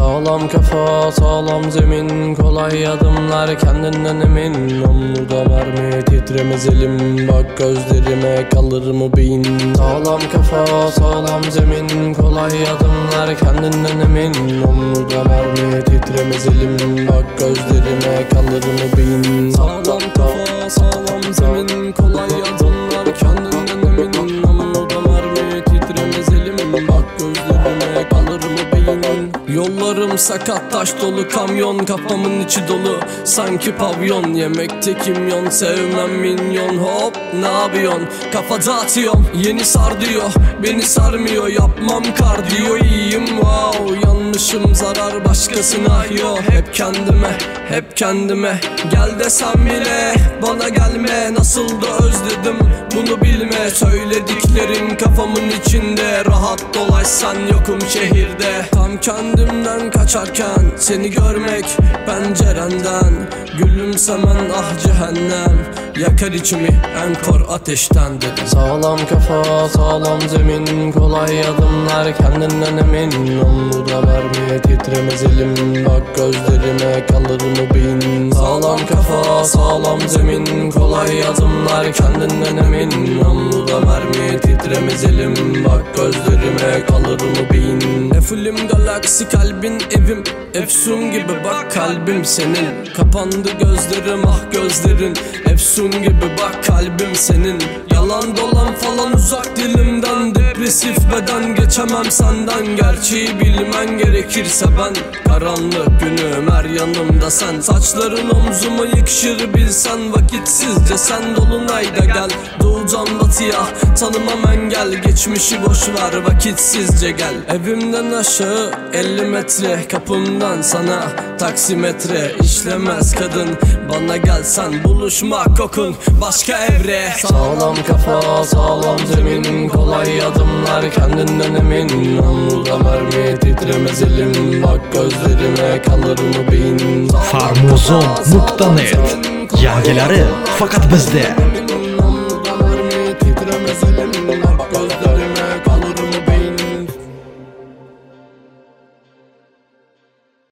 Sağlam kafa, sağlam zemin, kolay adımlar, kendinden emin. Omurda mermi, titremez elim, bak gözlerime, kalır mı beyin? Sağlam kafa, sağlam zemin, kolay adımlar, kendinden emin. Omurda mermi, titremez elim, bak gözlerime, kalır mı beyin? Sağlam kafa, sağlam zemin, kolay adımlar, kendinden emin. Omurda mermi, titremez elim, bak gözlerime, kalır mı beyin? Yollarım sakat, taş dolu kamyon, kafamın içi dolu sanki pavyon. Yemekte kimyon, sevmem minyon. Hop ne yapıyorsun, kafa dağıtıyorum. Yeni sar diyor, beni sarmıyor. Yapmam kardiyo, iyiyim wow. Yanlışım zarar, başkasına yo. Hep kendime, hep kendime. Gel desem bile bana gelme. Nasıl da özledim bunu bilme. Söylediklerin kafamın içinde. Rahat dolaşsan yokum şehirde. Tam kendimden kaçarken seni görmek pencerenden. Gülümsemen ah cehennem, yakar içimi en kor ateşten dedim. Sağlam kafa, sağlam zemin, kolay adımlar, kendinden emin. Omurda mermi, titremez elim, bak gözlerime, kalır mı beyin? Sağlam kafa, sağlam zemin, kolay adımlar, kendinden emin. Omurda mermi, titremez elim, bak gözlerime, kalır mı beyin? Efulim galaksi, kalbin evim, efsun gibi bak kalbim senin. Kapandı gözlerim ah gözlerin, efsun gibi bak kalbim senin. Yalan dolan falan uzak dilimden, depresif beden, geçemem senden. Gerçeği bilmen gerekirse ben, karanlık günüm her yanımda sen. Saçların omzuma yakışır bilsen, vakitsizce sen dolunayda gel. Doğucan batıya tanımam engel, geçmişi boşver vakitsizce gel. Evimden aşağı 50 metre, kapımdan sana taksimetre. İşlemez kadın, bana gelsen buluşmak kokun başka evre. Sağlam kafa, sağlam zemin, kolay adımlar, kendinden emin. Omurda mermi, titremez elim, bak gözlerime, kalır mı beyin? Farmozon.net yangileri fakat bizde.